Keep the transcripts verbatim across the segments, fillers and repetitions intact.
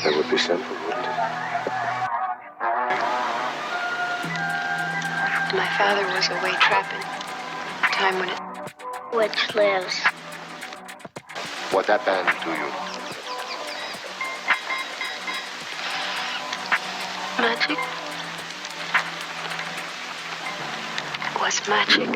That would be simple, wouldn't it? My father was away trapping. Time when it... Which lives. What happened to you? Magic was magic.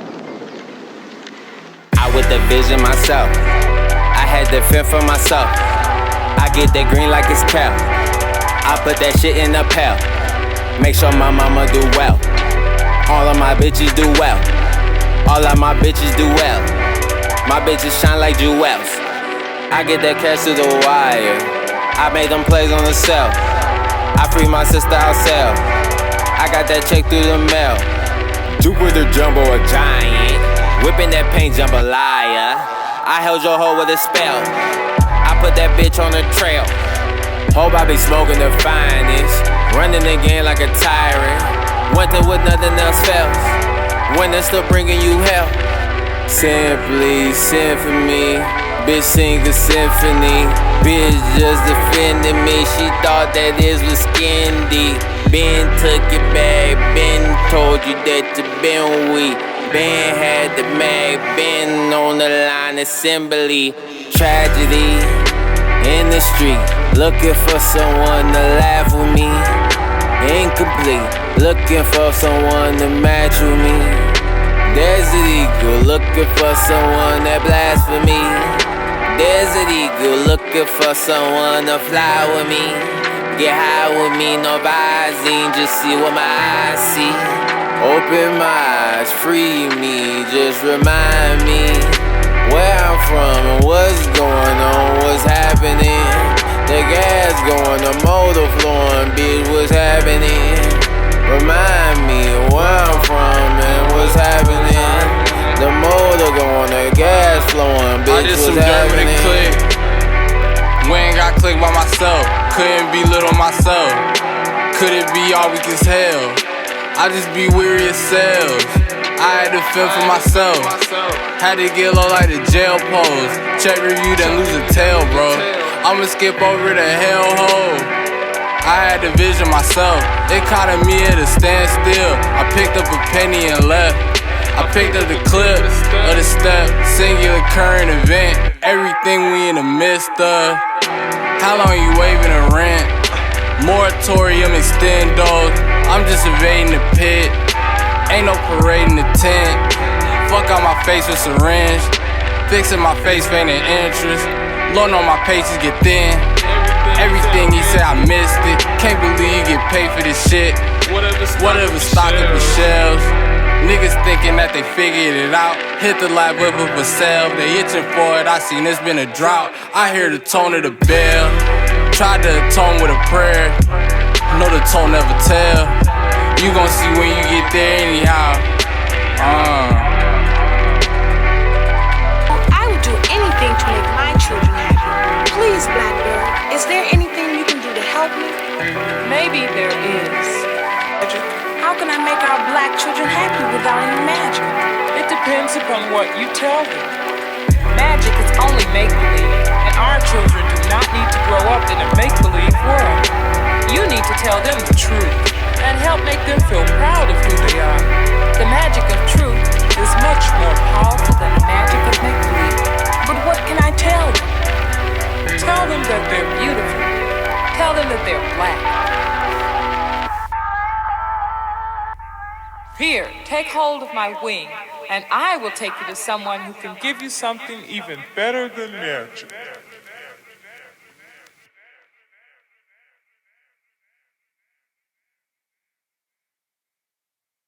I with the vision myself. I had to fend for myself. I get that green like it's cow. I put that shit in a pail. Make sure my mama do well. All of my bitches do well. All of my bitches do well. My bitches shine like jewels. I get that cash to the wire. I made them plays on the cell. I free my sister outside. I got that check through the mail. Jupiter Jumbo a giant. Whipping that paint jambalaya. I held your hoe with a spell. I put that bitch on the trail. Hope I be smoking the finest. Running the game like a tyrant. Winter with nothing else fails. Winter still bringing you hell. Simply send for me. Bitch sing a symphony. Bitch just defended me. She thought that this was skindy. Ben took it back. Ben told you that you been weak. Ben had the mag. Ben on the line assembly. Tragedy in the street. Looking for someone to laugh with me. Incomplete. Looking for someone to match with me. Desert Eagle. Looking for someone that blasphemy. Desert Eagle. Looking for someone to fly with me. Get high with me, no Visine. Just see what my eyes see. Open my eyes, free me. Just remind me where I'm from and what's going on, what's happening. The gas going, the motor flowing, bitch, what's happening? Remind me where I'm from and what's happening. The motor going, the gas flowing, bitch, I did some what's German happening? and click. We ain't got click by myself. Couldn't be little myself. Could it be all weak as hell? I just be weary as cells. I had to fend for myself. Had to get low like the jail pose. Check review, then lose a tail, bro. I'ma skip over the hellhole. I had to vision myself. It caught me at a standstill. I picked up a penny and left. I picked up the clip of the step. Singular current event. Everything we in the midst of. How long you waving a rent? Moratorium extendos. I'm just evading the pit. Ain't no parade in the tent. Fuck out my face with syringe. Fixing my face, feigning interest. Loan on my pages get thin. Everything he said, I missed it. Can't believe you get paid for this shit. Whatever stock up the shelves. Niggas thinking that they figured it out. Hit the light whip up a sale. They itching for it, I seen it's been a drought. I hear the tone of the bell. Tried to atone with a prayer. Know the tone never tell. You gon' see when you get there anyhow. Uh. I would do anything to make my children happy. Please, Blackbird, is there anything you can do to help me? Maybe there is. How can I make our black children happy without any magic? It depends upon what you tell them. Magic is only make-believe, and our children do not need to grow up in a make-believe world. You need to tell them the truth and help make them feel proud of who they are. The magic of truth is much more powerful than the magic of make-believe. But what can I tell them? Tell them that they're beautiful. Tell them that they're black. Here, take hold of my wing, and I will take you to someone who can give you something even better than magic.